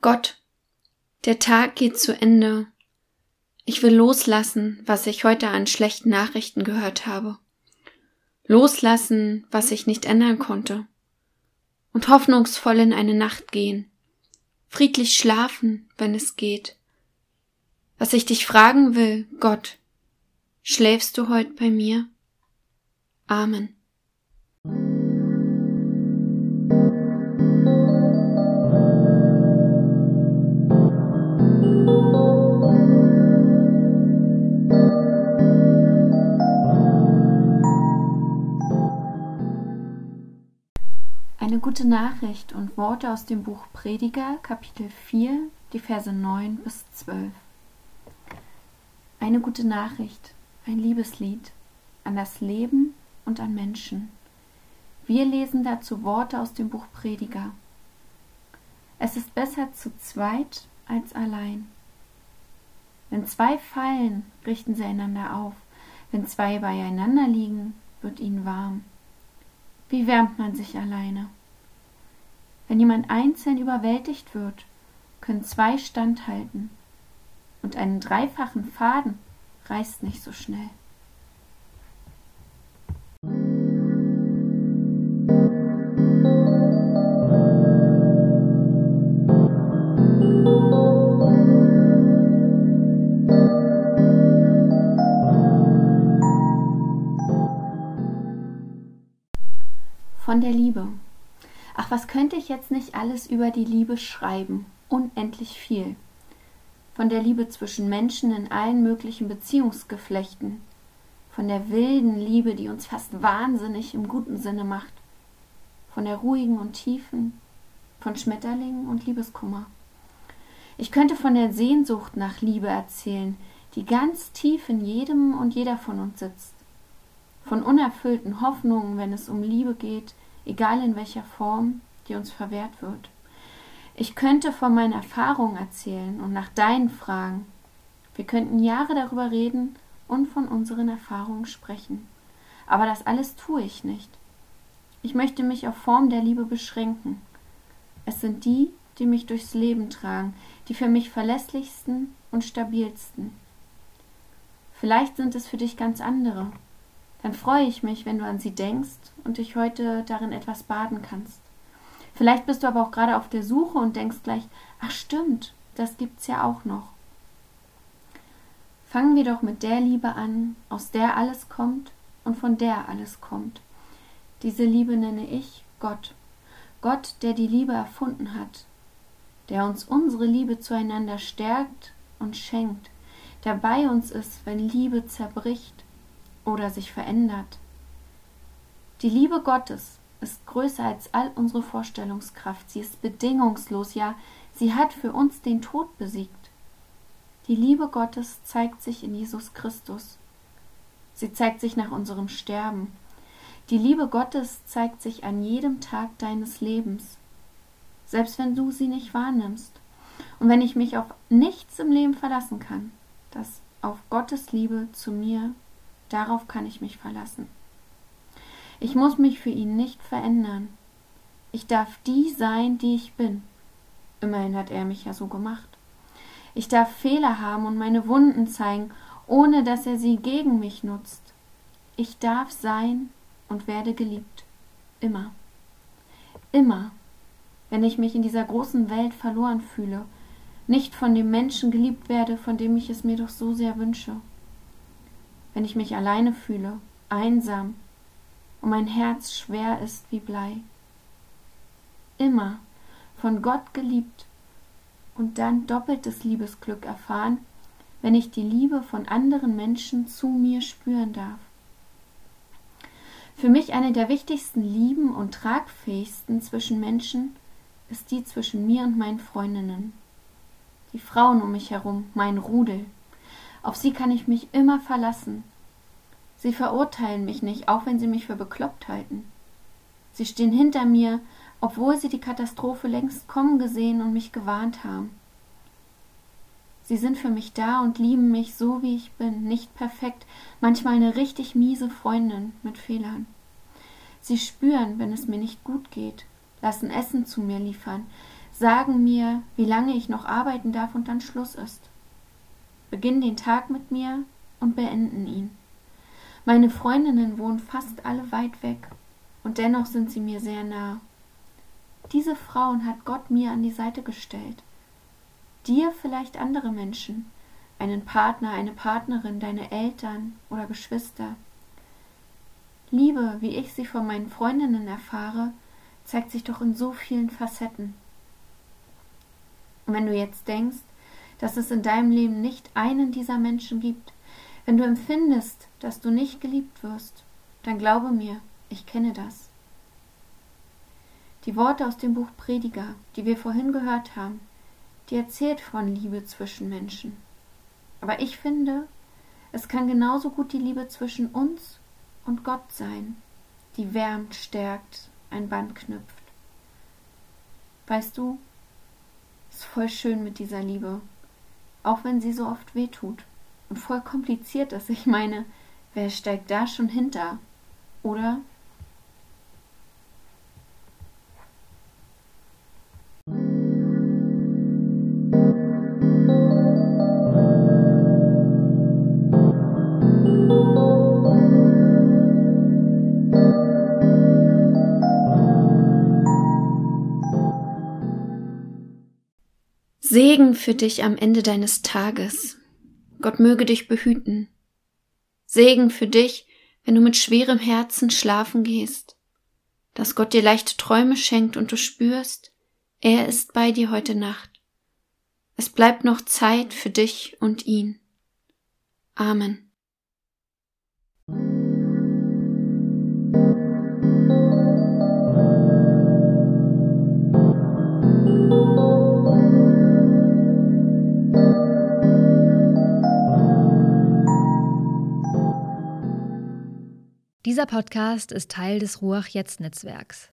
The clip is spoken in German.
Gott, der Tag geht zu Ende. Ich will loslassen, was ich heute an schlechten Nachrichten gehört habe. Loslassen, was ich nicht ändern konnte. Und hoffnungsvoll in eine Nacht gehen. Friedlich schlafen, wenn es geht. Was ich dich fragen will, Gott, schläfst du heute bei mir? Amen. Eine gute Nachricht und Worte aus dem Buch Prediger, Kapitel 4, die Verse 9 bis 12. Eine gute Nachricht, ein Liebeslied an das Leben und an Menschen. Wir lesen dazu Worte aus dem Buch Prediger. Es ist besser zu zweit als allein. Wenn zwei fallen, richten sie einander auf. Wenn zwei beieinander liegen, wird ihnen warm. Wie wärmt man sich alleine? Wenn jemand einzeln überwältigt wird, können zwei standhalten. Und einen dreifachen Faden reißt nicht so schnell. Von der Liebe. Ach, was könnte ich jetzt nicht alles über die Liebe schreiben? Unendlich viel. Von der Liebe zwischen Menschen in allen möglichen Beziehungsgeflechten. Von der wilden Liebe, die uns fast wahnsinnig im guten Sinne macht. Von der ruhigen und tiefen. Von Schmetterlingen und Liebeskummer. Ich könnte von der Sehnsucht nach Liebe erzählen, die ganz tief in jedem und jeder von uns sitzt. Von unerfüllten Hoffnungen, wenn es um Liebe geht, egal in welcher Form, die uns verwehrt wird. Ich könnte von meinen Erfahrungen erzählen und nach deinen fragen. Wir könnten Jahre darüber reden und von unseren Erfahrungen sprechen. Aber das alles tue ich nicht. Ich möchte mich auf Form der Liebe beschränken. Es sind die, die mich durchs Leben tragen, die für mich verlässlichsten und stabilsten. Vielleicht sind es für dich ganz andere. Dann freue ich mich, wenn du an sie denkst und dich heute darin etwas baden kannst. Vielleicht bist du aber auch gerade auf der Suche und denkst gleich, ach stimmt, das gibt's ja auch noch. Fangen wir doch mit der Liebe an, aus der alles kommt und von der alles kommt. Diese Liebe nenne ich Gott. Gott, der die Liebe erfunden hat, der uns unsere Liebe zueinander stärkt und schenkt, der bei uns ist, wenn Liebe zerbricht oder sich verändert. Die Liebe Gottes ist größer als all unsere Vorstellungskraft. Sie ist bedingungslos, ja, sie hat für uns den Tod besiegt. Die Liebe Gottes zeigt sich in Jesus Christus. Sie zeigt sich nach unserem Sterben. Die Liebe Gottes zeigt sich an jedem Tag deines Lebens, selbst wenn du sie nicht wahrnimmst. Und wenn ich mich auf nichts im Leben verlassen kann, das auf Gottes Liebe zu mir, darauf kann ich mich verlassen. Ich muss mich für ihn nicht verändern. Ich darf die sein, die ich bin. Immerhin hat er mich ja so gemacht. Ich darf Fehler haben und meine Wunden zeigen, ohne dass er sie gegen mich nutzt. Ich darf sein und werde geliebt. Immer. Immer. Wenn ich mich in dieser großen Welt verloren fühle, nicht von dem Menschen geliebt werde, von dem ich es mir doch so sehr wünsche. Wenn ich mich alleine fühle, einsam und mein Herz schwer ist wie Blei. Immer von Gott geliebt und dann doppeltes Liebesglück erfahren, wenn ich die Liebe von anderen Menschen zu mir spüren darf. Für mich eine der wichtigsten Lieben und tragfähigsten zwischen Menschen ist die zwischen mir und meinen Freundinnen. Die Frauen um mich herum, mein Rudel. Auf sie kann ich mich immer verlassen. Sie verurteilen mich nicht, auch wenn sie mich für bekloppt halten. Sie stehen hinter mir, obwohl sie die Katastrophe längst kommen gesehen und mich gewarnt haben. Sie sind für mich da und lieben mich so, wie ich bin, nicht perfekt, manchmal eine richtig miese Freundin mit Fehlern. Sie spüren, wenn es mir nicht gut geht, lassen Essen zu mir liefern, sagen mir, wie lange ich noch arbeiten darf und dann Schluss ist. Beginnen den Tag mit mir und beenden ihn. Meine Freundinnen wohnen fast alle weit weg und dennoch sind sie mir sehr nah. Diese Frauen hat Gott mir an die Seite gestellt. Dir vielleicht andere Menschen, einen Partner, eine Partnerin, deine Eltern oder Geschwister. Liebe, wie ich sie von meinen Freundinnen erfahre, zeigt sich doch in so vielen Facetten. Und wenn du jetzt denkst, dass es in deinem Leben nicht einen dieser Menschen gibt, wenn du empfindest, dass du nicht geliebt wirst, dann glaube mir, ich kenne das. Die Worte aus dem Buch Prediger, die wir vorhin gehört haben, die erzählt von Liebe zwischen Menschen. Aber ich finde, es kann genauso gut die Liebe zwischen uns und Gott sein, die wärmt, stärkt, ein Band knüpft. Weißt du, es ist voll schön mit dieser Liebe, auch wenn sie so oft wehtut und voll kompliziert ist. Ich meine, wer steigt da schon hinter, oder? Segen für dich am Ende deines Tages. Gott möge dich behüten. Segen für dich, wenn du mit schwerem Herzen schlafen gehst. Dass Gott dir leichte Träume schenkt und du spürst, er ist bei dir heute Nacht. Es bleibt noch Zeit für dich und ihn. Amen. Dieser Podcast ist Teil des Ruach-Jetzt-Netzwerks.